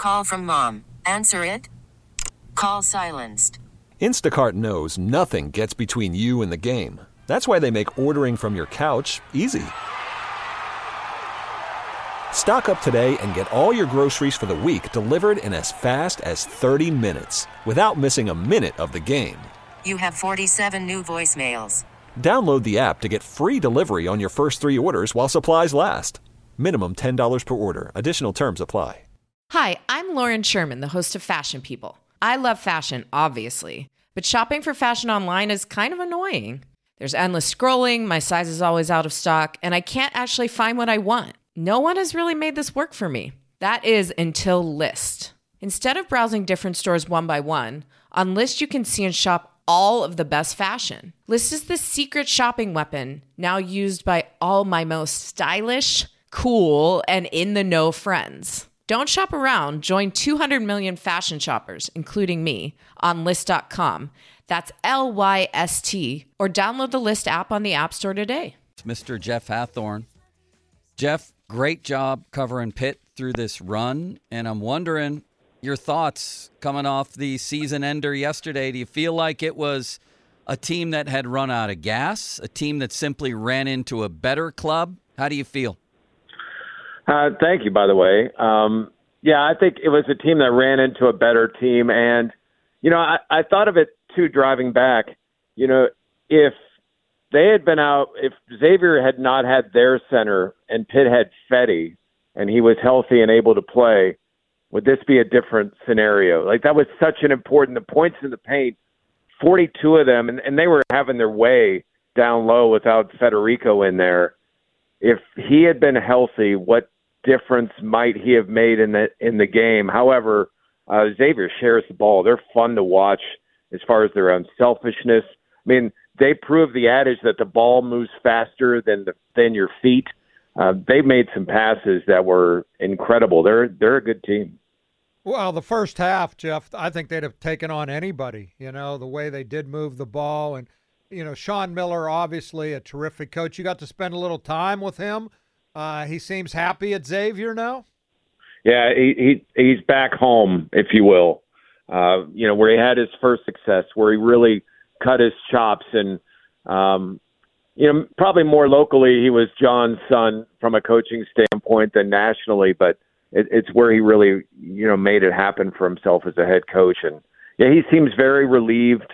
Call from mom. Answer it. Call silenced. Instacart knows nothing gets between you and the game. That's why they make ordering from your couch easy. Stock up today and get all your groceries for the week delivered in as fast as 30 minutes without missing a minute of the game. You have 47 new voicemails. Download the app to get free delivery on your first 3 orders while supplies last. Minimum $10 per order. Additional terms apply. Hi, I'm Lauren Sherman, the host of Fashion People. I love fashion, obviously, but shopping for fashion online is kind of annoying. There's endless scrolling, my size is always out of stock, and I can't actually find what I want. No one has really made this work for me. That is until Lyst. Instead of browsing different stores one by one, on Lyst you can see and shop all of the best fashion. Lyst is the secret shopping weapon now used by all my most stylish, cool, and in-the-know friends. Don't shop around. Join 200 million fashion shoppers, including me, on Lyst.com. That's Lyst, or download the Lyst app on the App Store today. Mr. Jeff Hathorn. Jeff, great job covering Pitt through this run, and I'm wondering your thoughts coming off the season ender yesterday. Do you feel like it was a team that had run out of gas, a team that simply ran into a better club? How do you feel? Thank you, by the way. Yeah, I think it was a team that ran into a better team. And, you know, I thought of it, too, driving back. You know, if they had been out, if Xavier had not had their center and Pitt had Fetty and he was healthy and able to play, would this be a different scenario? Like, that was such an important, the points in the paint, 42 of them, and they were having their way down low without Federico in there. If he had been healthy, what difference might he have made in the game? However, Xavier shares the ball. They're fun to watch as far as their unselfishness. I mean, they prove the adage that the ball moves faster than your feet. They made some passes that were incredible. They're a good team. Well, the first half, Jeff, I think they'd have taken on anybody, you know, the way they did move the ball. And, you know, Sean Miller, obviously a terrific coach. You got to spend a little time with him. He seems happy at Xavier now. Yeah, he's back home, if you will. You know, where he had his first success, where he really cut his chops. And, you know, probably more locally, he was John's son from a coaching standpoint than nationally. But it's where he really, you know, made it happen for himself as a head coach. And, yeah, he seems very relieved.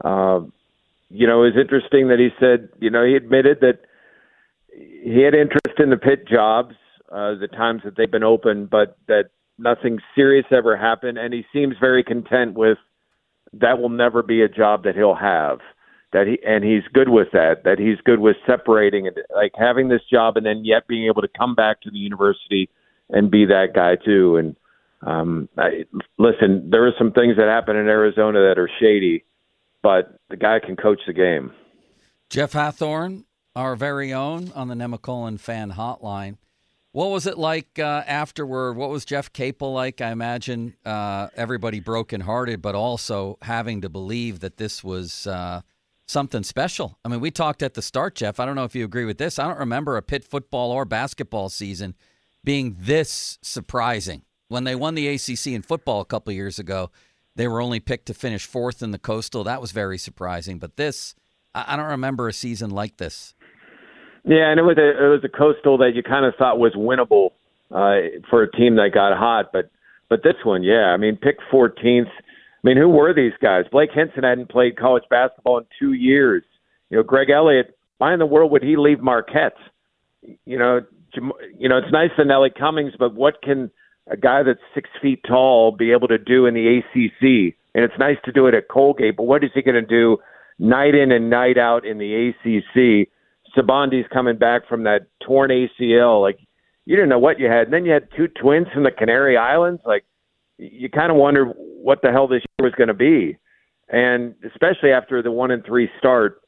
You know, it's interesting that he said, you know, he admitted that he had interest in the Pitt jobs, the times that they've been open, but that nothing serious ever happened. And he seems very content with that will never be a job that he'll have. And he's good with that he's good with separating it, like having this job and then yet being able to come back to the university and be that guy too. And listen, there are some things that happen in Arizona that are shady, but the guy can coach the game. Jeff Hathorn, our very own on the Nemacolin Fan Hotline. What was it like afterward? What was Jeff Capel like? I imagine everybody brokenhearted, but also having to believe that this was something special. I mean, we talked at the start, Jeff. I don't know if you agree with this. I don't remember a Pitt football or basketball season being this surprising. When they won the ACC in football a couple of years ago, they were only picked to finish fourth in the Coastal. That was very surprising. But this, I don't remember a season like this. Yeah, and it was a Coastal that you kind of thought was winnable for a team that got hot. But this one, yeah, I mean, pick 14th. I mean, who were these guys? Blake Hinson hadn't played college basketball in 2 years. You know, Greg Elliott, why in the world would he leave Marquette? You know, it's nice for Nelly Cummings, but what can a guy that's 6 feet tall be able to do in the ACC? And it's nice to do it at Colgate, but what is he going to do night in and night out in the ACC? Sabandi's coming back from that torn ACL. Like, you didn't know what you had. And then you had two twins from the Canary Islands. Like, you kind of wondered what the hell this year was going to be. And especially after the 1-3 start,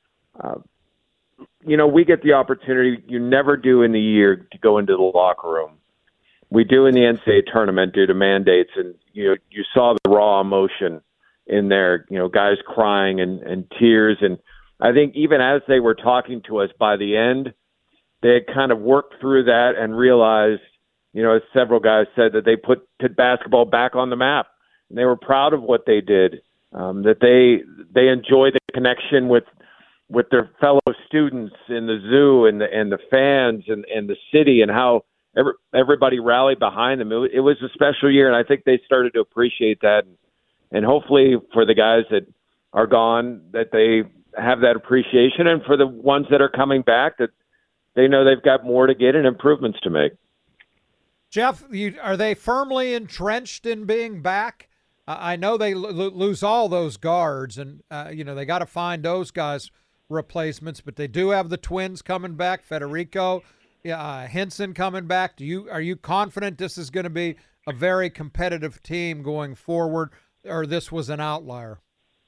you know, we get the opportunity you never do in the year to go into the locker room. We do in the NCAA tournament due to mandates. And, you know, you saw the raw emotion in there, you know, guys crying and tears. And I think even as they were talking to us by the end, they had kind of worked through that and realized as several guys said, that they put Pitt basketball back on the map, and they were proud of what they did. That they enjoy the connection with their fellow students in the zoo and the fans and the city, and how everybody rallied behind them. It was a special year, and I think they started to appreciate that. And hopefully for the guys that are gone, that they have that appreciation, and for the ones that are coming back, that they know they've got more to get and improvements to make. Jeff, are they firmly entrenched in being back? I know they lose all those guards, and they got to find those guys replacements, but they do have the twins coming back, Federico, Henson coming back. Are you confident this is going to be a very competitive team going forward, or this was an outlier?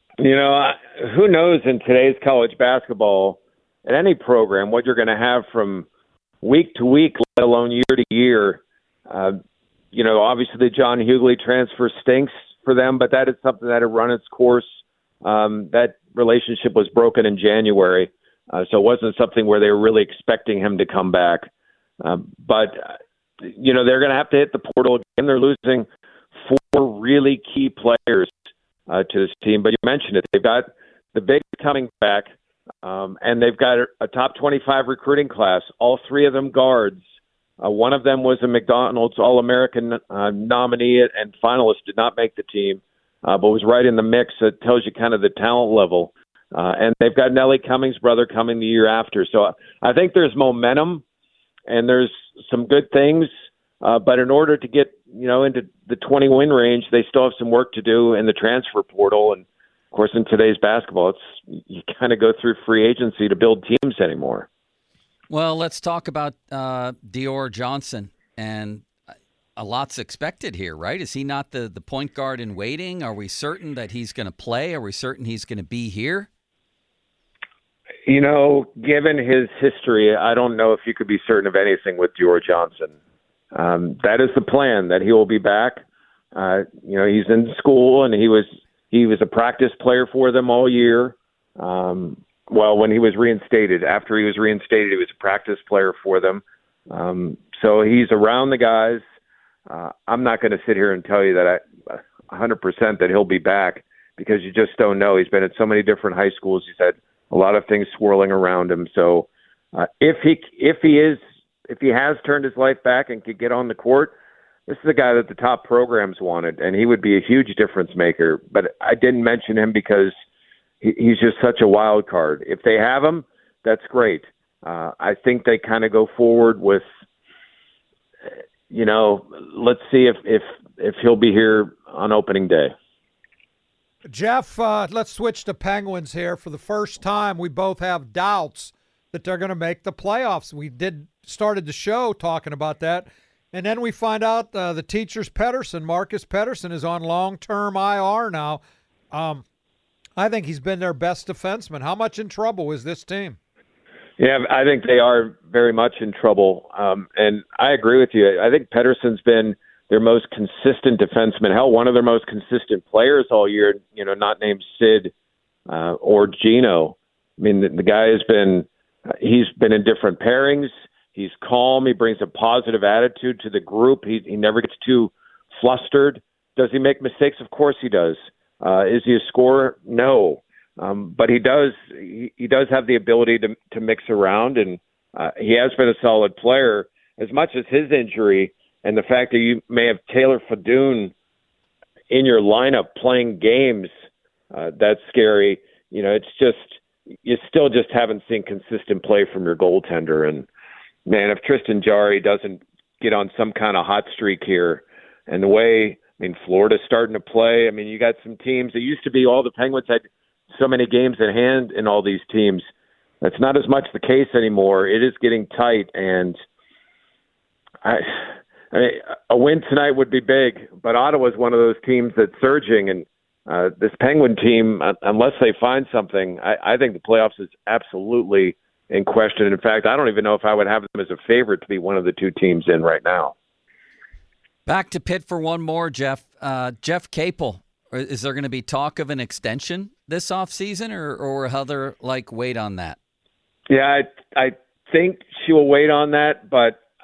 Who knows in today's college basketball, at any program, what you're going to have from week to week, let alone year to year. Obviously the John Hughley transfer stinks for them, but that is something that had run its course. That relationship was broken in January, so it wasn't something where they were really expecting him to come back. But they're going to have to hit the portal again. They're losing 4 really key players to this team. But you mentioned it. They've got the big coming back, and they've got a top 25 recruiting class, all 3 of them guards. One of them was a McDonald's All-American nominee and finalist, did not make the team, but was right in the mix. It tells you kind of the talent level. And they've got Nellie Cummings' brother coming the year after. So I think there's momentum and there's some good things. But in order to get, into the 20-win range, they still have some work to do in the transfer portal. And, of course, in today's basketball, you kind of go through free agency to build teams anymore. Well, let's talk about Dior Johnson, and a lot's expected here, right? Is he not the point guard in waiting? Are we certain that he's going to play? Are we certain he's going to be here? Given his history, I don't know if you could be certain of anything with Dior Johnson. That is the plan, that he will be back. He's in school, and he was a practice player for them all year. When he was reinstated. After he was reinstated, he was a practice player for them. So he's around the guys. I'm not going to sit here and tell you that 100% that he'll be back, because you just don't know. He's been at so many different high schools. He's had a lot of things swirling around him. So if he has turned his life back and could get on the court, this is a guy that the top programs wanted, and he would be a huge difference maker. But I didn't mention him because he's just such a wild card. If they have him, that's great. I think they kind of go forward with, let's see if he'll be here on opening day. Jeff, let's switch to Penguins here. For the first time, we both have doubts that they're going to make the playoffs. We started the show talking about that, and then we find out the teacher's Pettersson, Marcus Pettersson, is on long-term IR now. I think he's been their best defenseman. How much in trouble is this team? Yeah, I think they are very much in trouble. And I agree with you. I think Pettersson's been their most consistent defenseman. Hell, one of their most consistent players all year, not named Sid or Gino. I mean, the guy he's been in different pairings. He's calm. He brings a positive attitude to the group. He never gets too flustered. Does he make mistakes? Of course he does. Is he a scorer? No. But he does have the ability to mix around, and he has been a solid player. As much as his injury and the fact that you may have Taylor Fadoon in your lineup playing games, that's scary. It's just, you still just haven't seen consistent play from your goaltender. And man, if Tristan Jarry doesn't get on some kind of hot streak here, and the way, Florida's starting to play. You got some teams. It used to be all the Penguins had so many games in hand in all these teams. That's not as much the case anymore. It is getting tight, and a win tonight would be big, but Ottawa's one of those teams that's surging, and this Penguin team, unless they find something, I think the playoffs is absolutely in question. In fact, I don't even know if I would have them as a favorite to be one of the 2 teams in right now. Back to Pitt for one more, Jeff. Jeff Capel, is there going to be talk of an extension this offseason, or Heather wait on that? Yeah, I think she will wait on that, but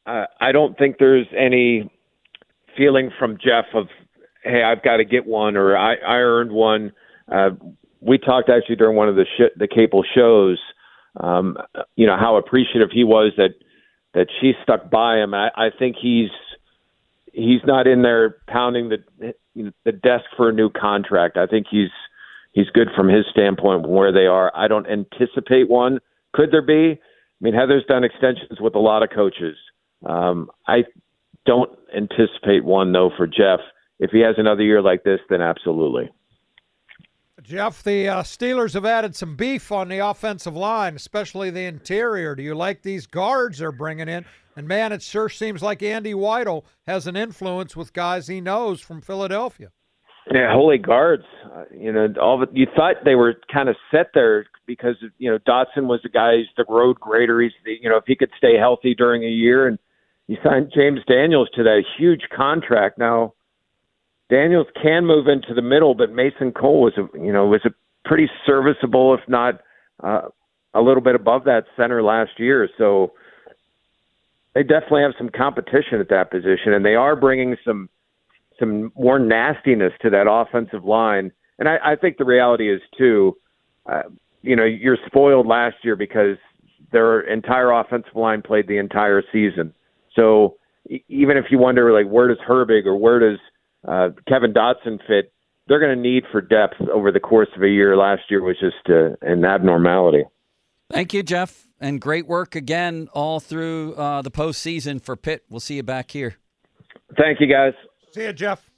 I don't think there's any feeling from Jeff of, hey, I've got to get one or I earned one. We talked actually during one of the Capel shows, how appreciative he was that she stuck by him. I think he's not in there pounding the desk for a new contract. I think he's good from his standpoint from where they are. I don't anticipate one. Could there be? I mean, Heather's done extensions with a lot of coaches. I don't anticipate one, though, for Jeff. If he has another year like this, then absolutely. Jeff, the Steelers have added some beef on the offensive line, especially the interior. Do you like these guards they're bringing in? And, man, it sure seems like Andy Weidel has an influence with guys he knows from Philadelphia. Yeah, holy guards. You thought they were kind of set there because, Dotson was the guy, he's the road grader. He's, if he could stay healthy during a year. And you signed James Daniels to that huge contract. Now, Daniels can move into the middle, but Mason Cole was a pretty serviceable, if not a little bit above that center last year. So they definitely have some competition at that position, and they are bringing some more nastiness to that offensive line. And I think the reality is, too, you're spoiled last year because their entire offensive line played the entire season. So even if you wonder, where does Herbig or where does Kevin Dotson fit, they're going to need for depth over the course of a year. Last year was just an abnormality. Thank you, Jeff, and great work again all through the postseason for Pitt. We'll see you back here. Thank you, guys. See you, Jeff.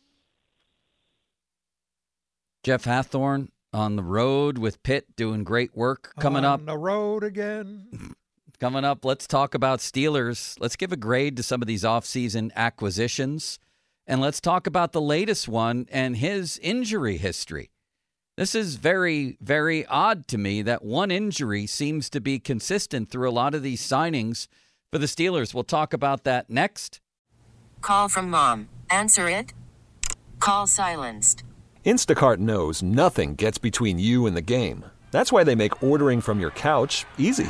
Jeff Hathhorn on the road with Pitt doing great work. Coming up. On the road again. Coming up, let's talk about Steelers. Let's give a grade to some of these offseason acquisitions. And let's talk about the latest one and his injury history. This is very, very odd to me that one injury seems to be consistent through a lot of these signings for the Steelers. We'll talk about that next. Call from mom. Answer it. Call silenced. Instacart knows nothing gets between you and the game. That's why they make ordering from your couch easy.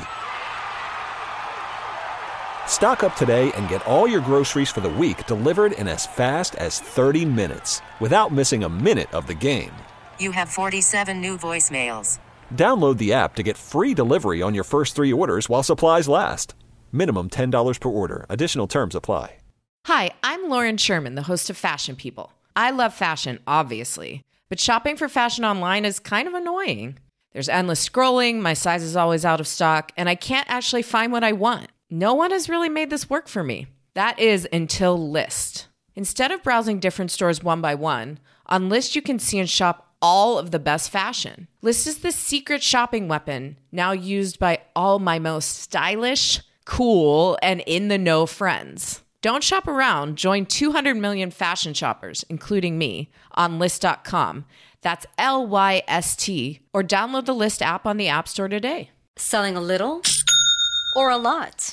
Stock up today and get all your groceries for the week delivered in as fast as 30 minutes without missing a minute of the game. You have 47 new voicemails. Download the app to get free delivery on your first 3 orders while supplies last. Minimum $10 per order. Additional terms apply. Hi, I'm Lauren Sherman, the host of Fashion People. I love fashion, obviously, but shopping for fashion online is kind of annoying. There's endless scrolling, my size is always out of stock, and I can't actually find what I want. No one has really made this work for me. That is until Lyst. Instead of browsing different stores one by one, on Lyst you can see and shop all of the best fashion. Lyst is the secret shopping weapon now used by all my most stylish, cool, and in-the-know friends. Don't shop around. Join 200 million fashion shoppers, including me, on Lyst.com. That's Lyst, or download the Lyst app on the App Store today. Selling a little or a lot?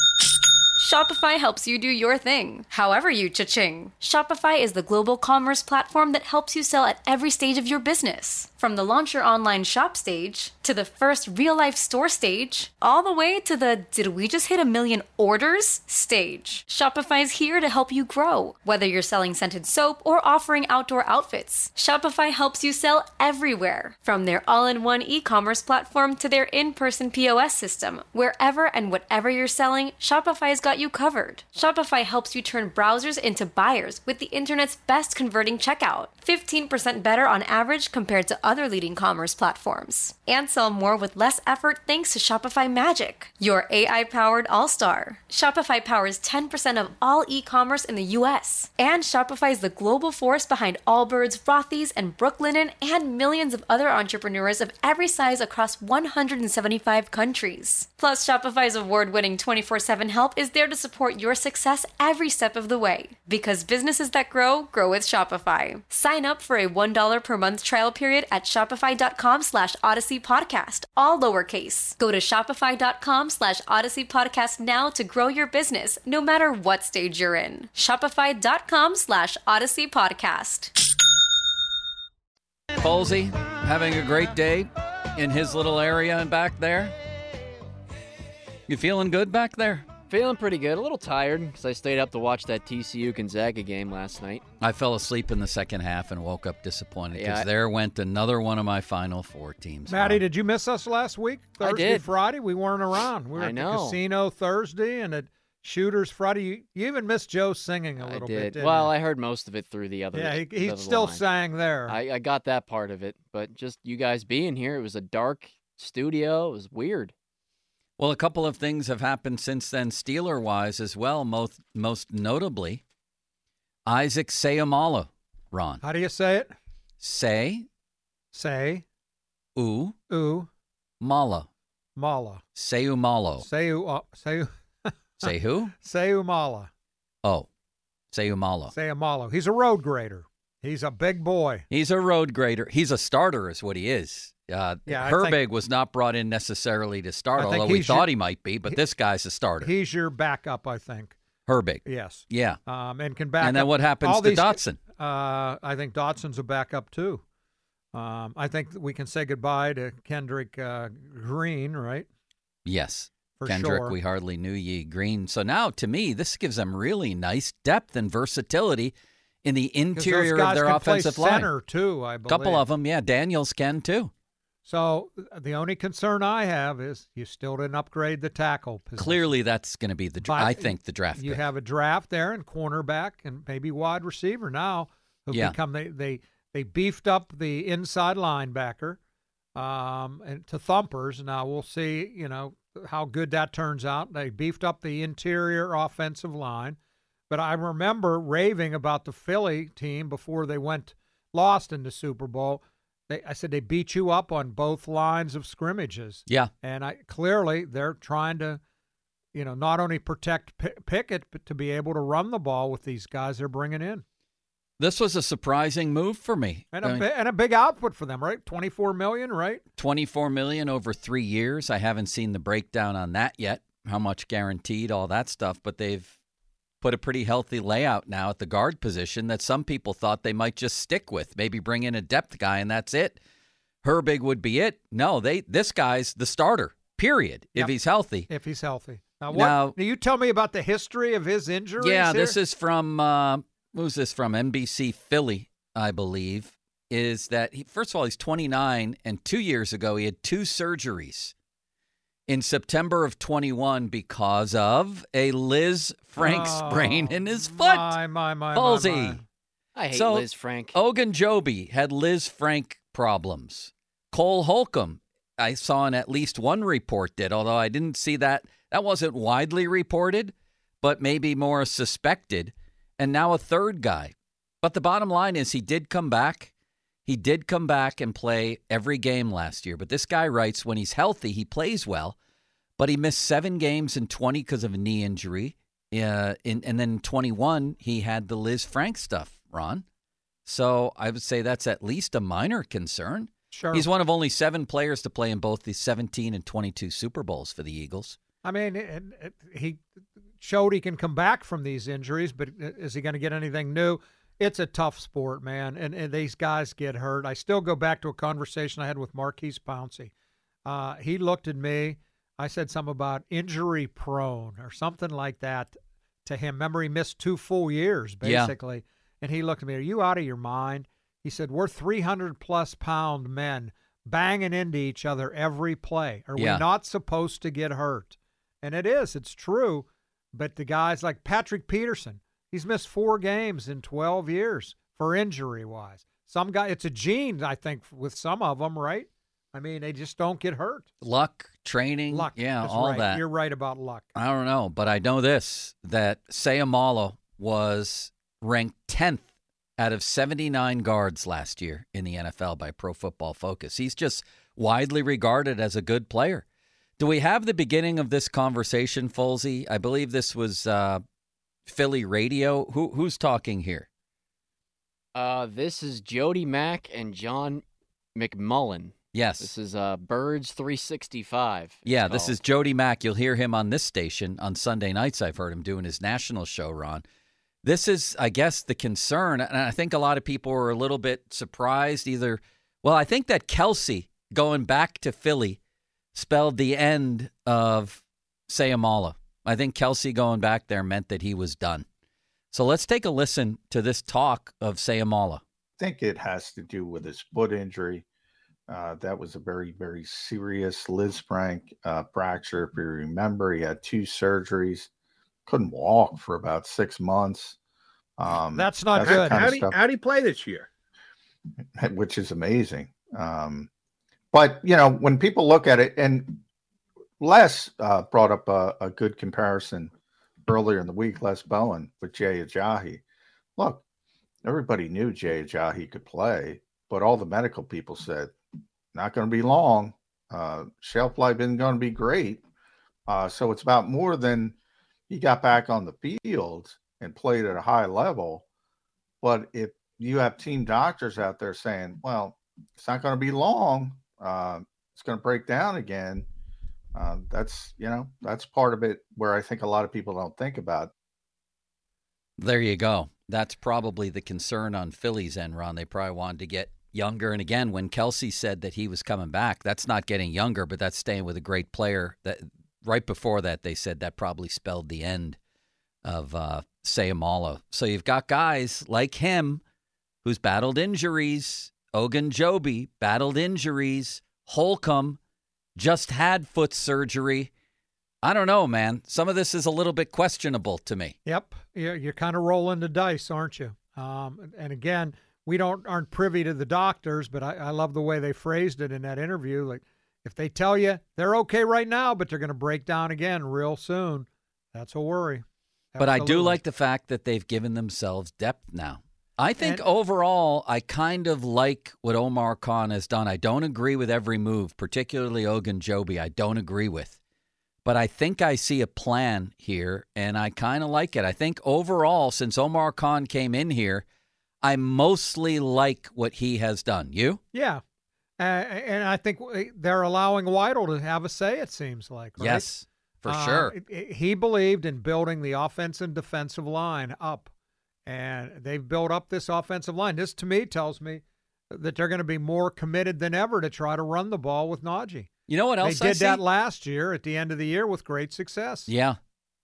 Shopify helps you do your thing, however you cha-ching. Shopify is the global commerce platform that helps you sell at every stage of your business. From the launch your online shop stage, to the first real-life store stage, all the way to the did we just hit 1 million orders stage. Shopify's here to help you grow. Whether you're selling scented soap or offering outdoor outfits, Shopify helps you sell everywhere. From their all-in-one e-commerce platform to their in-person POS system, wherever and whatever you're selling, Shopify's got you covered. Shopify helps you turn browsers into buyers with the internet's best converting checkout. 15% better on average compared to other leading commerce platforms. And sell more with less effort thanks to Shopify Magic, your AI-powered all-star. Shopify powers 10% of all e-commerce in the U.S. And Shopify is the global force behind Allbirds, Rothy's, and Brooklinen, and millions of other entrepreneurs of every size across 175 countries. Plus, Shopify's award-winning 24/7 help is there to support your success every step of the way. Because businesses that grow, grow with Shopify. Sign up for a $1 per month trial period at shopify.com/Odyssey Podcast, all lowercase. Go to shopify.com/Odyssey Podcast now to grow your business, no matter what stage you're in. Shopify.com/Odyssey Podcast. Polsey having a great day in his little area and back there. You feeling good back there? Feeling pretty good. A little tired because I stayed up to watch that TCU Gonzaga game last night. I fell asleep in the second half and woke up disappointed because Yeah. there went another one of my Final Four teams. Maddie, did you miss us last week? I Thursday, did. Friday? We weren't around. We were I at know. the casino Thursday and at Shooters Friday. You even missed Joe singing a I little did. bit, didn't Well, you? I heard most of it through the other. Yeah, the he other still line. sang there. I got that part of it, but just you guys being here, it was a dark studio. It was weird. Well, a couple of things have happened since then, Steeler-wise as well, most notably Isaac Seumalo, Ron. How do you say it? Say, Say, u, mala. Mala. Seumalo. Say who? Seumala. Oh, Seumalo. Seumalo. He's a road grader. He's a big boy. He's a road grader. He's a starter is what he is. I Herbig think- was not brought in necessarily to start, I think although we he's thought your- he might be, but this guy's a starter. He's your backup, I think. Herbig. Yes. Yeah. And can back And then up what happens all to these- Dotson? I think Dotson's a backup too. I think we can say goodbye to Kendrick Green, right? Yes. For Kendrick, sure. we hardly knew ye. Green. So now, to me, this gives them really nice depth and versatility in the 'Cause interior those guys of their can offensive play line. center too, I A believe. couple of them, yeah. Daniels can too. So the only concern I have is you still didn't upgrade the tackle position. Clearly, that's going to be the But I think the draft You pick. have a draft there and cornerback and maybe wide receiver now who Yeah. become they beefed up the inside linebacker and to thumpers. Now we'll see, how good that turns out. They beefed up the interior offensive line. But I remember raving about the Philly team before they lost in the Super Bowl. I said they beat you up on both lines of scrimmages. Yeah. And clearly they're trying to, not only protect Pickett, but to be able to run the ball with these guys they're bringing in. This was a surprising move for me. And I mean, a big output for them, right? $24 million, right? $24 million over 3 years. I haven't seen the breakdown on that yet, how much guaranteed, all that stuff, but they've put a pretty healthy layout now at the guard position that some people thought they might just stick with, maybe bring in a depth guy and that's it. Herbig would be it. No, this guy's the starter, period, if Yep. he's healthy. If he's healthy. Now, Now- you tell me about the history of his injuries? Yeah, here? this is from, who's this from? NBC Philly, I believe, is that, first of all, he's 29, and 2 years ago he had 2 surgeries. In September of 21 because of a Liz Frank sprain in his foot. My. Ballsy. I hate So, Liz Frank. Ogunjobi had Liz Frank problems. Cole Holcomb, I saw in at least one report did, although I didn't see that. That wasn't widely reported, but maybe more suspected. And now a third guy. But the bottom line is he did come back. He did come back and play every game last year. But this guy writes when he's healthy, he plays well. But he missed 7 games in 20 because of a knee injury. And then in 21, he had the Liz Frank stuff, Ron. So I would say that's at least a minor concern. Sure. He's one of only 7 players to play in both the 17 and 22 Super Bowls for the Eagles. I mean, he showed he can come back from these injuries, but is he going to get anything new? It's a tough sport, man, and these guys get hurt. I still go back to a conversation I had with Marquise Pouncey. He looked at me. I said something about injury prone or something like that to him. Remember, he missed 2 full years, basically. Yeah. And he looked at me, are you out of your mind? He said, we're 300-plus pound men banging into each other every play. Are we not supposed to get hurt? And it's true. But the guys like Patrick Peterson, he's missed 4 games in 12 years for injury-wise. Some guy, it's a gene, I think, with some of them, right? I mean, they just don't get hurt. Luck, training, That's all right. that. You're right about luck. I don't know, but I know this, that Seumalo was ranked 10th out of 79 guards last year in the NFL by Pro Football Focus. He's just widely regarded as a good player. Do we have the beginning of this conversation, Folsey? I believe this was Philly radio. Who's talking here? This is Jody Mack and John McMullen. Yes. This is Birds 365. Yeah, this is Jody Mack. You'll hear him on this station on Sunday nights. I've heard him doing his national show, Ron. This is, I guess, the concern. And I think a lot of people were a little bit surprised I think that Kelsey going back to Philly spelled the end of Seumalo. I think Kelsey going back there meant that he was done. So let's take a listen to this talk of Seumalo. I think it has to do with his foot injury. That was a very, very serious Lisfranc fracture. If you remember, he had 2 surgeries, couldn't walk for about 6 months. That's not good. How do you play this year? Which is amazing. But, when people look at it, and Les brought up a good comparison earlier in the week, Les Bowen with Jay Ajayi. Look, everybody knew Jay Ajayi could play, but all the medical people said, not going to be long. Shelf life isn't going to be great. So it's about more than he got back on the field and played at a high level. But if you have team doctors out there saying, well, it's not going to be long, it's going to break down again. That's part of it where I think a lot of people don't think about. There you go. That's probably the concern on Philly's end, Ron. They probably wanted to get younger. And again, when Kelsey said that he was coming back, that's not getting younger, but that's staying with a great player. That right before that, they said that probably spelled the end of Seumalo. So you've got guys like him who's battled injuries. Ogunjobi battled injuries. Holcomb just had foot surgery. I don't know, man. Some of this is a little bit questionable to me. Yep. You're kind of rolling the dice, aren't you? And again, we aren't privy to the doctors, but I love the way they phrased it in that interview. Like, if they tell you they're okay right now, but they're going to break down again real soon, that's a worry. But I do like the fact that they've given themselves depth now. I think overall, I kind of like what Omar Khan has done. I don't agree with every move, particularly Ogunjobi. I don't agree with. But I think I see a plan here, and I kind of like it. I think overall, since Omar Khan came in here, I mostly like what he has done. You? Yeah. And I think they're allowing Weidl to have a say, it seems like. Right? Yes, for sure. He believed in building the offensive and defensive line up. And they've built up this offensive line. This, to me, tells me that they're going to be more committed than ever to try to run the ball with Najee. You know what else they did that last year at the end of the year with great success. Yeah.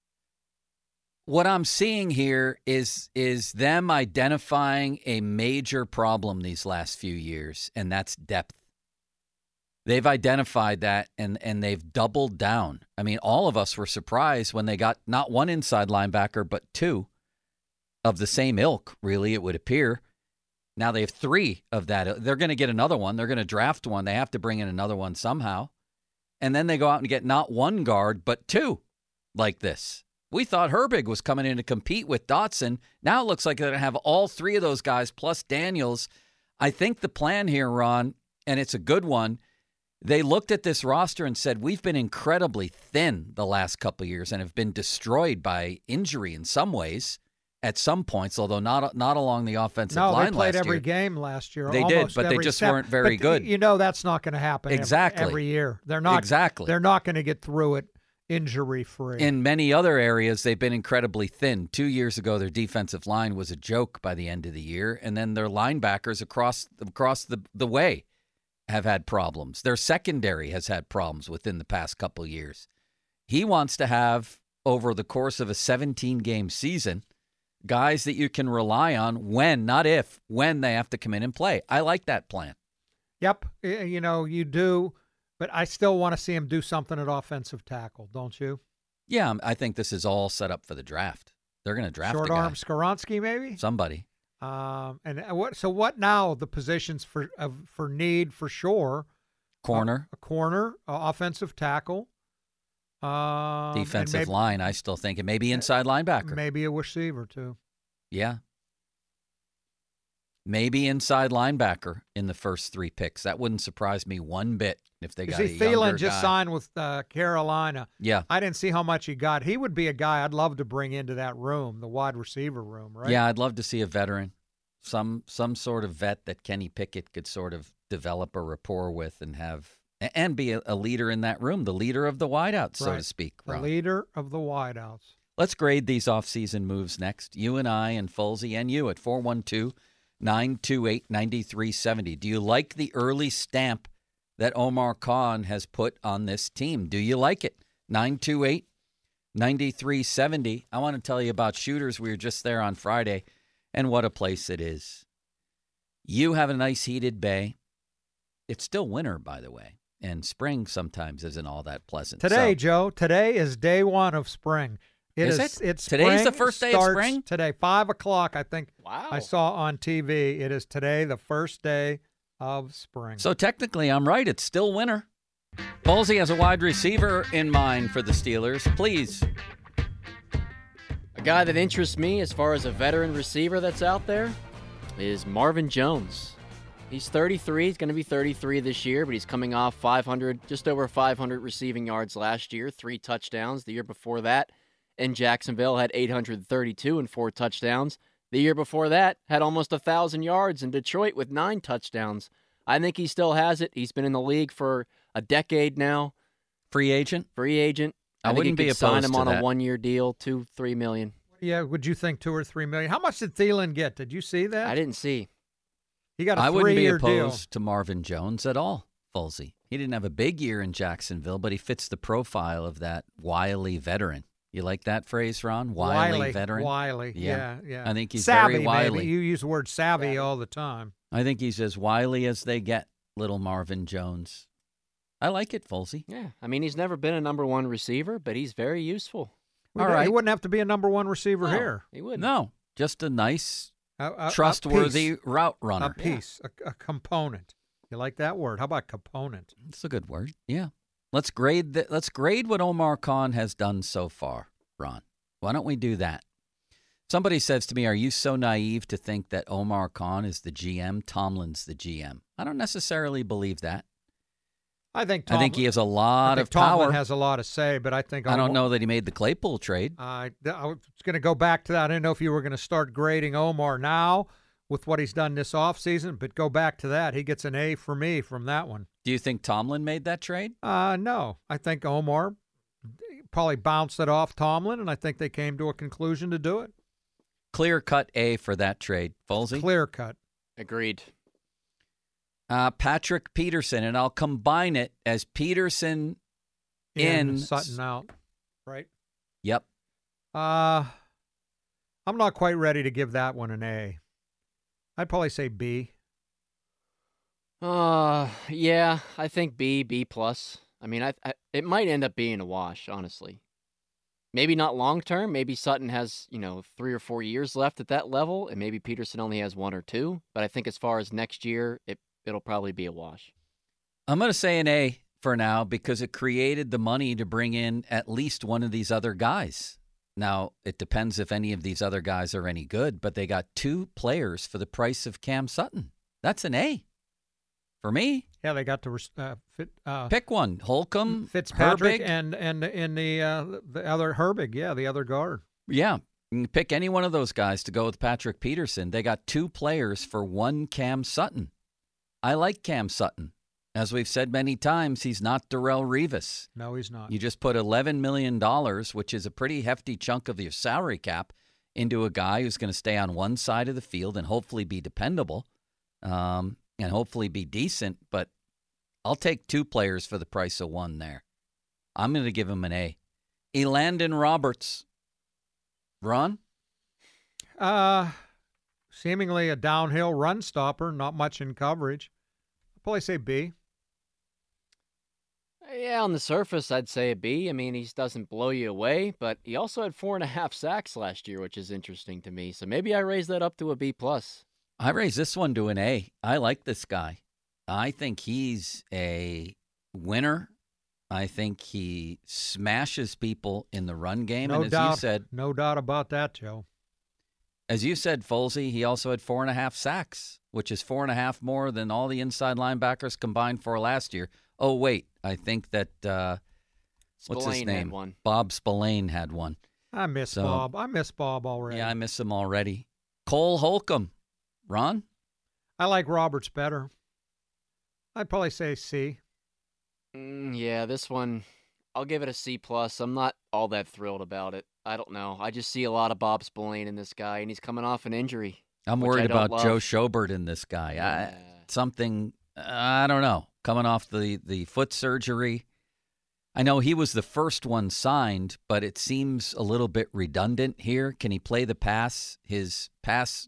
What I'm seeing here is them identifying a major problem these last few years, and that's depth. They've identified that, and they've doubled down. I mean, all of us were surprised when they got not one inside linebacker, but 2. Of the same ilk, really, it would appear. Now they have 3 of that. They're going to get another one. They're going to draft one. They have to bring in another one somehow. And then they go out and get not 1 guard, but 2 like this. We thought Herbig was coming in to compete with Dotson. Now it looks like they're going to have all 3 of those guys plus Daniels. I think the plan here, Ron, and it's a good one, they looked at this roster and said, we've been incredibly thin the last couple of years and have been destroyed by injury in some ways. At some points, although not along the offensive line last year. No, they played every game last year. They did, but they just weren't very good. That's not going to happen every year. They're not They're not going to get through it injury-free. In many other areas, they've been incredibly thin. 2 years ago, their defensive line was a joke by the end of the year, and then their linebackers across the way have had problems. Their secondary has had problems within the past couple years. He wants to have, over the course of a 17-game season, guys that you can rely on when, not if, when they have to come in and play. I like that plan. Yep. You do, but I still want to see him do something at offensive tackle, don't you? Yeah, I think this is all set up for the draft. They're going to draft short arm Skoronski, maybe? Somebody. And what now, the positions for need for sure? Corner. A corner, offensive tackle. Defensive line, I still think. And maybe inside linebacker. Maybe a receiver, too. Yeah. Maybe inside linebacker in the first 3 picks. That wouldn't surprise me one bit if they got a younger Thielen just guy. signed with Carolina. Yeah. I didn't see how much he got. He would be a guy I'd love to bring into that room, the wide receiver room, right? Yeah, I'd love to see a veteran. Some sort of vet that Kenny Pickett could sort of develop a rapport with and be a leader in that room, the leader of the wideouts, so to speak. Ron. The leader of the wideouts. Let's grade these offseason moves next. You and I and Folsey and you at 412-928-9370. Do you like the early stamp that Omar Khan has put on this team? Do you like it? 93.70. I want to tell you about Shooters. We were just there on Friday, and what a place it is. You have a nice heated bay. It's still winter, by the way, and spring sometimes isn't all that pleasant. Today, Joe, today is day one of spring. Is it? It's Today's spring. the first day of spring? Today, 5 o'clock, I think. Wow. I saw on TV. It is today the first day of spring. So technically, I'm right. It's still winter. Folsey has a wide receiver in mind for the Steelers. Please. A guy that interests me as far as a veteran receiver that's out there is Marvin Jones. He's 33. He's going to be 33 this year, but he's coming off just over 500 receiving yards last year, 3 touchdowns. The year before that, in Jacksonville, had 832 and 4 touchdowns. The year before that, had almost 1,000 yards in Detroit with 9 touchdowns. I think he still has it. He's been in the league for a decade now. Free agent? Free agent. I wouldn't be opposed to that. Sign him on a 1-year deal, $2-3 million. Yeah, would you think $2 or $3 million? How much did Thielen get? Did you see that? I didn't see. He got a 3-year deal. I wouldn't be opposed to Marvin Jones at all, Folsey. He didn't have a big year in Jacksonville, but he fits the profile of that wily veteran. You like that phrase, Ron? Wily veteran? Wily, yeah. I think he's savvy, very wily. Maybe. You use the word savvy all the time. I think he's as wily as they get, little Marvin Jones. I like it, Folsey. Yeah, I mean, he's never been a number 1 receiver, but he's very useful. All right. He wouldn't have to be a number 1 receiver here. He wouldn't. No, just a nice, trustworthy route runner. A piece, a component. You like that word? How about component? It's a good word. Yeah. Let's grade what Omar Khan has done so far, Ron. Why don't we do that? Somebody says to me, are you so naive to think that Omar Khan is the GM, Tomlin's the GM? I don't necessarily believe that. I think he has a lot of Tomlin power. has a lot to say, but I think I don't know that he made the Claypool trade. I was going to go back to that. I didn't know if you were going to start grading Omar now with what he's done this offseason, but go back to that. He gets an A for me from that one. Do you think Tomlin made that trade? No. I think Omar probably bounced it off Tomlin, and I think they came to a conclusion to do it. Clear-cut A for that trade, Folsey? Clear-cut. Agreed. Patrick Peterson, and I'll combine it as Peterson in Sutton out, right? Yep. I'm not quite ready to give that one an A. I'd probably say B. Yeah, I think B plus. I mean, it might end up being a wash, honestly. Maybe not long term. Maybe Sutton has 3 or 4 years left at that level, and maybe Peterson only has 1 or 2. But I think as far as next year, it'll probably be a wash. I'm going to say an A for now because it created the money to bring in at least one of these other guys. Now, it depends if any of these other guys are any good, but they got 2 players for the price of Cam Sutton. That's an A for me. Yeah, they got to pick one. Holcomb, Fitzpatrick, Herbig. and the other Herbig. Yeah, the other guard. Yeah, you can pick any one of those guys to go with Patrick Peterson. They got 2 players for 1 Cam Sutton. I like Cam Sutton. As we've said many times, he's not Darrelle Revis. No, he's not. You just put $11 million, which is a pretty hefty chunk of your salary cap, into a guy who's going to stay on one side of the field and hopefully be dependable and hopefully be decent. But I'll take 2 players for the price of 1 there. I'm going to give him an A. Elandon Roberts. Ron? Seemingly a downhill run stopper, not much in coverage. I'll probably say B. Yeah, on the surface, I'd say a B. I mean, he doesn't blow you away, but he also had 4.5 sacks last year, which is interesting to me. So maybe I raise that up to a B+. I raise this one to an A. I like this guy. I think he's a winner. I think he smashes people in the run game. No and doubt. You said, no doubt about that, Joe. As you said, Folsey, he also had 4.5 sacks, which is 4.5 more than all the inside linebackers combined for last year. Oh, wait. I think that, what's his name? Had one. Bob Spillane had one. I miss Bob. I miss Bob already. Yeah, I miss him already. Cole Holcomb. Ron? I like Roberts better. I'd probably say C. Yeah, this one, I'll give it a C+. I'm not all that thrilled about it. I don't know. I just see a lot of Bob Spillane in this guy, and he's coming off an injury. I'm worried about Joe Schobert in this guy. Yeah. I don't know. Coming off the foot surgery. I know he was the first one signed, but it seems a little bit redundant here. Can he play the pass? His pass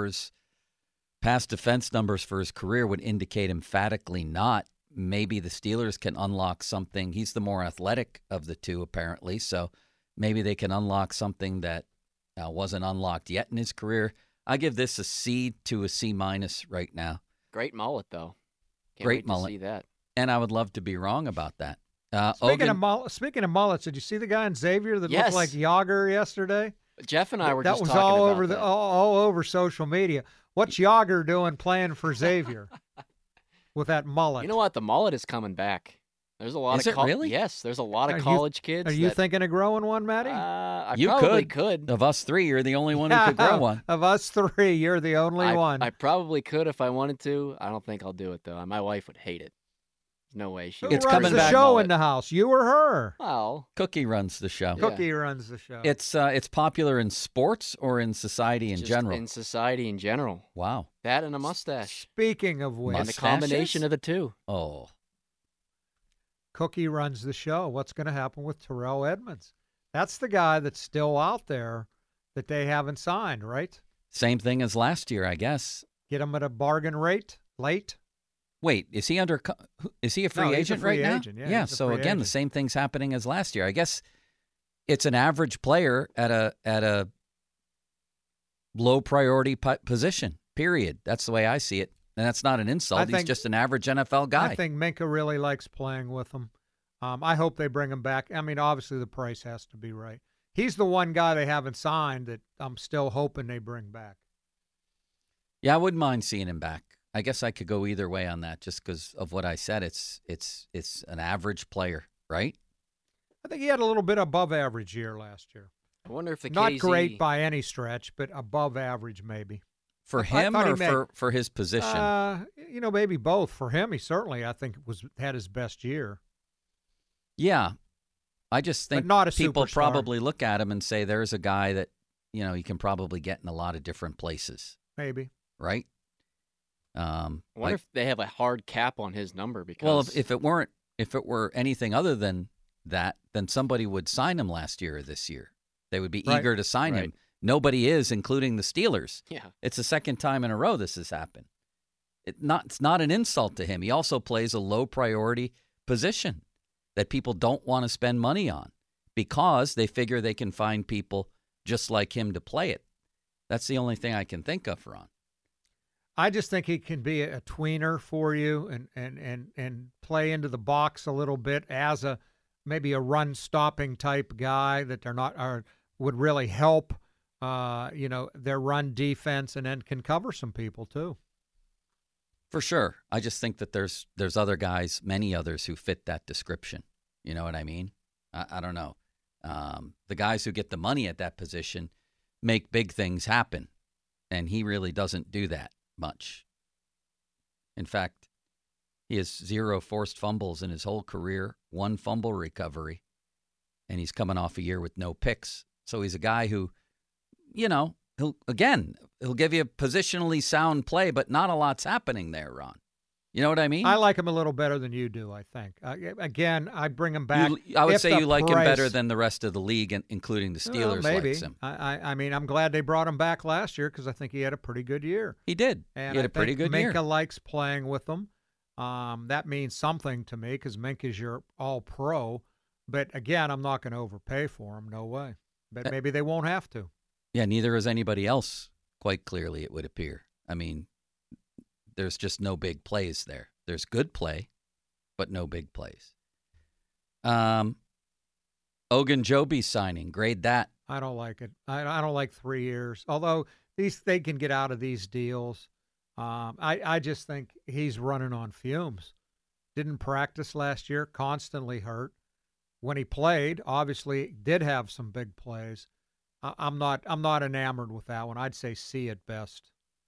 defense numbers for his career would indicate emphatically not. Maybe the Steelers can unlock something. He's the more athletic of the two, apparently, so maybe they can unlock something that wasn't unlocked yet in his career. I give this a C to a C- right now. Great mullet, though. Can't Great wait mullet. to see that. And I would love to be wrong about that. Speaking of mullets, did you see the guy in Xavier that Yes. looked like Yager yesterday? Jeff and I were that just was talking all about over that. all over social media. What's Yager doing playing for Xavier with that mullet? You know what? The mullet is coming back. There's a lot Is of it really? Yes, there's a lot Are of you- college kids. Are you that, thinking of growing one, Matty? I You probably could. Of us three, you're the only one who could grow one. Of us three, you're the only one. I probably could if I wanted to. I don't think I'll do it though. My wife would hate it. No way she. Who It's runs coming the back. show Mullet. in the house? You or her? Well, Cookie runs the show. Yeah. Cookie runs the show. It's popular in sports or in society in just general. in society in general. Wow. That and a mustache. Speaking of which, And the combination of the two. Oh, Cookie runs the show. What's going to happen with Terrell Edmonds? That's the guy that's still out there that they haven't signed, right? same thing as last year, I guess. Get him at a bargain rate late. Wait, is he is he a free No, he's a agent free right agent, now? yeah, he's a So free again, the agent. same thing's happening as last year. I guess it's an average player at a low priority position. Period. That's the way I see it, and that's not an insult. He's just an average NFL guy. I think Minka really likes playing with him. I hope they bring him back. I mean, obviously the price has to be right. He's the one guy they haven't signed that I'm still hoping they bring back. Yeah, I wouldn't mind seeing him back. I guess I could go either way on that, just because of what I said. It's an average player, right? I think he had a little bit above average year last year. I wonder if the Not KZ great by any stretch, but above average maybe. For I him thought he or for his position? Maybe both. For him, he certainly, I think, had his best year. Yeah. I just think not a people superstar. probably look at him and say there's a guy that, you can probably get in a lot of different places, Maybe. right? I wonder if they have a hard cap on his number because. Well, if it were anything other than that, then somebody would sign him last year or this year. They would be Right. eager to sign Right. him. Nobody is, including the Steelers. Yeah. It's the second time in a row this has happened. It's not an insult to him. He also plays a low priority position that people don't want to spend money on because they figure they can find people just like him to play it. That's the only thing I can think of, Ron. I just think he can be a tweener for you and play into the box a little bit as maybe a run stopping type guy that would really help their run defense and then can cover some people too. For sure. I just think that there's other guys, many others who fit that description. You know what I mean? I don't know. The guys who get the money at that position make big things happen, and he really doesn't do that much. In fact, he has 0 forced fumbles in his whole career, 1 fumble recovery, and he's coming off a year with no picks. So he's a guy who, he'll give you a positionally sound play, but not a lot's happening there, Ron. You know what I mean? I like him a little better than you do, I think. Again, I bring him back. I would if say the you like him price- better than the rest of the league, including the Steelers maybe. likes him. I mean, I'm glad they brought him back last year because I think he had a pretty good year. He did. And He had I a pretty think good year. Minka likes playing with them. That means something to me because Minka's your all-pro. But, again, I'm not going to overpay for him. No way. But maybe they won't have to. Yeah, neither is anybody else, quite clearly, it would appear. I mean, there's just no big plays there. There's good play, but no big plays. Ogunjobi signing, grade that. I don't like it. I don't like 3 years. Although they can get out of these deals. I just think he's running on fumes. Didn't practice last year, constantly hurt. When he played, obviously did have some big plays. I'm not enamored with that one. I'd say C at best.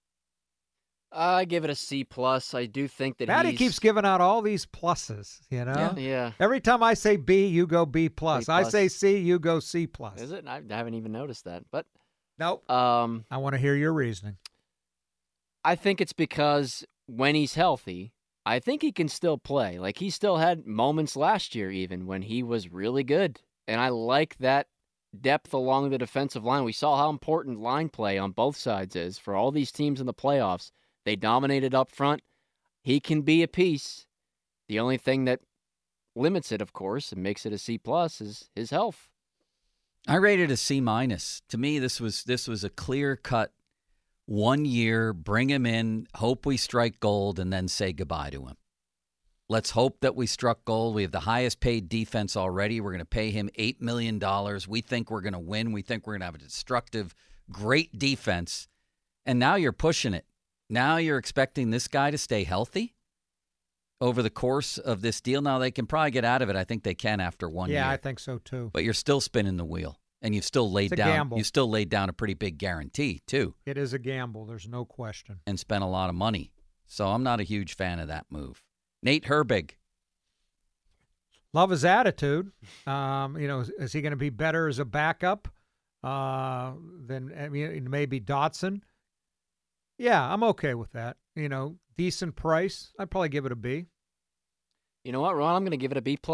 I give it a C+. I do think that Matty keeps giving out all these pluses, Yeah. Every time I say B, you go B+. I plus. say C, you go C+. Is it? I haven't even noticed that. But Nope. I want to hear your reasoning. I think it's because when he's healthy, I think he can still play. Like, he still had moments last year even when he was really good. And I like that depth along the defensive line. We saw how important line play on both sides is for all these teams in the playoffs. They dominated up front. He can be a piece. The only thing that limits it, of course, and makes it a C+ is his health. I rated a C-. To me, this was a clear-cut 1 year, bring him in, hope we strike gold, and then say goodbye to him. Let's hope that we struck gold. We have the highest paid defense already. We're going to pay him $8 million. We think we're going to win. We think we're going to have a destructive, great defense. And now you're pushing it. Now you're expecting this guy to stay healthy over the course of this deal. Now, they can probably get out of it. I think they can after 1 year. Yeah, I think so, too. But you're still spinning the wheel. And you've still laid down a pretty big guarantee, too. It is a gamble. There's no question. And spent a lot of money. So I'm not a huge fan of that move. Nate Herbig. Love his attitude. Is he going to be better as a backup than maybe Dotson? Yeah, I'm okay with that. Decent price. I'd probably give it a B. You know what, Ron? I'm going to give it a B+.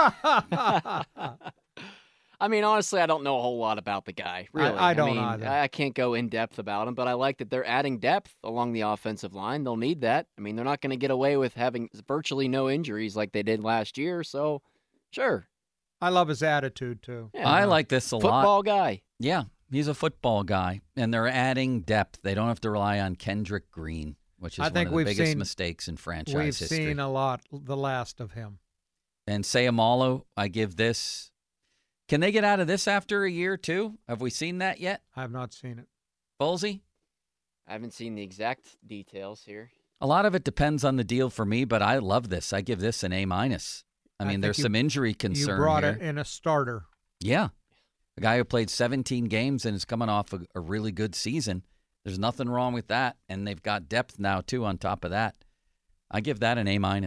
I mean, honestly, I don't know a whole lot about the guy, really. I don't either. I can't go in depth about him, but I like that they're adding depth along the offensive line. They'll need that. I mean, they're not going to get away with having virtually no injuries like they did last year, so sure. I love his attitude, too. Yeah, I like this a lot. Football guy. Yeah, he's a football guy, and they're adding depth. They don't have to rely on Kendrick Green, which is one of the biggest mistakes in franchise history. We've seen a lot, the last of him. And Sayamalo, I give this. Can they get out of this after a year, too? Have we seen that yet? I have not seen it. Ballsy? I haven't seen the exact details here. A lot of it depends on the deal for me, but I love this. I give this an A-. I mean, there's some injury concern You brought here. it in a starter. Yeah. A guy who played 17 games and is coming off a really good season. There's nothing wrong with that. And they've got depth now, too, on top of that. I give that an A-.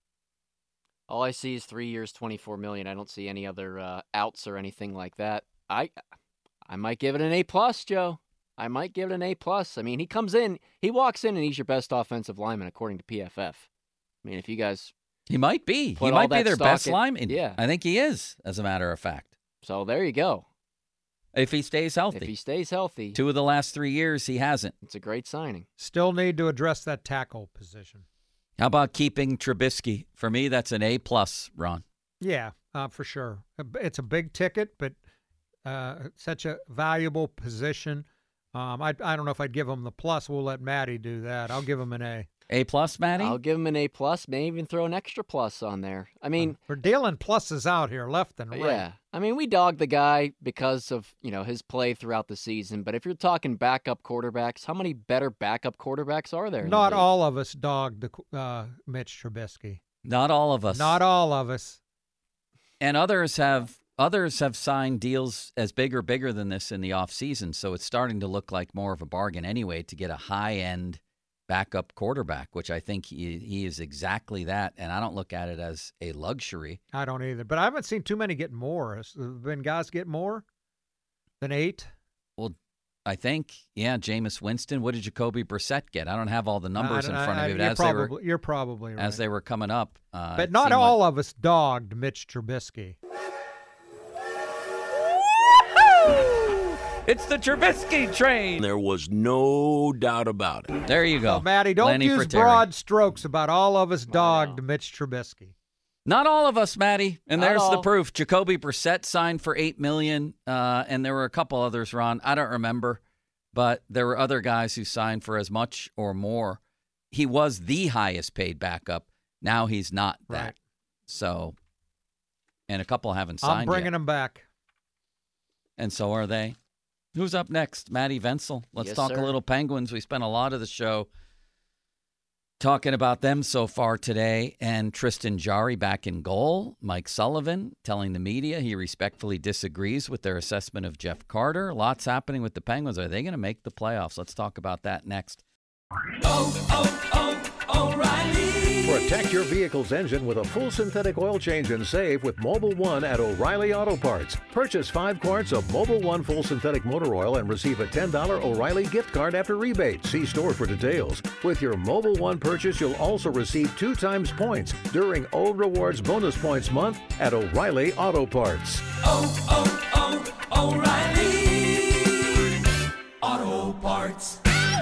All I see is 3 years, $24 million. I don't see any other outs or anything like that. I might give it an A+, Joe. I might give it an A+. I mean, he walks in, and he's your best offensive lineman according to PFF. I mean, if you guys, he might be. He might be their best lineman. Yeah, I think he is, as a matter of fact. So there you go. If he stays healthy. If he stays healthy. 2 of the last 3 years, he hasn't. It's a great signing. Still need to address that tackle position. How about keeping Trubisky? For me, that's an A+, Ron. Yeah, for sure. It's a big ticket, but such a valuable position. I don't know if I'd give him the plus. We'll let Maddie do that. I'll give him an A. A+, Maddie? I'll give him an A+, maybe even throw an extra plus on there. I mean, we're dealing pluses out here, left and right. Yeah. I mean, we dogged the guy because of, his play throughout the season, but if you're talking backup quarterbacks, how many better backup quarterbacks are there? Not all of us dogged Mitch Trubisky. Not all of us. Not all of us. And others have signed deals as big or bigger than this in the offseason, so it's starting to look like more of a bargain anyway to get a high-end backup quarterback, which I think he is exactly that, and I don't look at it as a luxury. I don't either, but I haven't seen too many get more. Has been guys get more than 8? Well, I think, Jameis Winston. What did Jacoby Brissett get? I don't have all the numbers in front of me, but you're probably right. As they were coming up. But not all of us dogged Mitch Trubisky. It's the Trubisky train. There was no doubt about it. There you go. So, Maddie, don't use broad strokes about all of us dogged Mitch Trubisky. Not all of us, Maddie. And there's the proof. Jacoby Brissett signed for $8 million, and there were a couple others, Ron. I don't remember, but there were other guys who signed for as much or more. He was the highest paid backup. Now he's not that. Right. So, and a couple haven't signed I'm bringing him back. And so are they. Who's up next? Maddie Venzel. Let's talk a little Penguins. We spent a lot of the show talking about them so far today. And Tristan Jarry back in goal. Mike Sullivan telling the media he respectfully disagrees with their assessment of Jeff Carter. Lots happening with the Penguins. Are they going to make the playoffs? Let's talk about that next. O'Reilly. For a Protect your vehicle's engine with a full synthetic oil change and save with Mobil 1 at O'Reilly Auto Parts. Purchase 5 quarts of Mobil 1 full synthetic motor oil and receive a $10 O'Reilly gift card after rebate. See store for details. With your Mobil 1 purchase, you'll also receive 2 times points during O Rewards Bonus Points Month at O'Reilly Auto Parts. O'Reilly Auto Parts.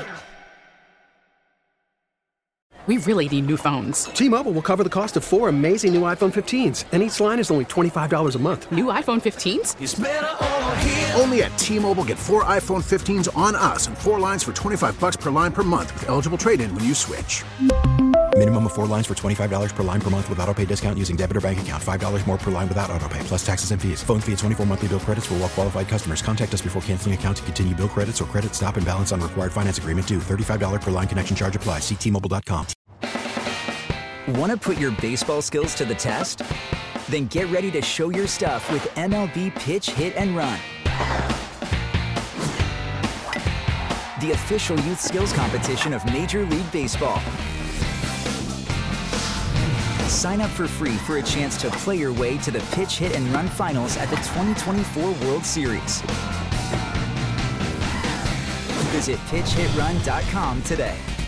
We really need new phones. T-Mobile will cover the cost of 4 amazing new iPhone 15s, and each line is only $25 a month. New iPhone 15s? It's better over here. Only at T-Mobile, get 4 iPhone 15s on us and 4 lines for $25 per line per month with eligible trade-in when you switch. Minimum of 4 lines for $25 per line per month with autopay discount using debit or bank account. $5 more per line without autopay, plus taxes and fees. Phone fee at 24 monthly bill credits for well-qualified customers. Contact us before canceling account to continue bill credits or credit stop and balance on required finance agreement due. $35 per line connection charge applies. See T-Mobile.com. Want to put your baseball skills to the test? Then get ready to show your stuff with MLB Pitch, Hit, and Run. The official youth skills competition of Major League Baseball. Sign up for free for a chance to play your way to the Pitch, Hit, and Run finals at the 2024 World Series. Visit PitchHitRun.com today.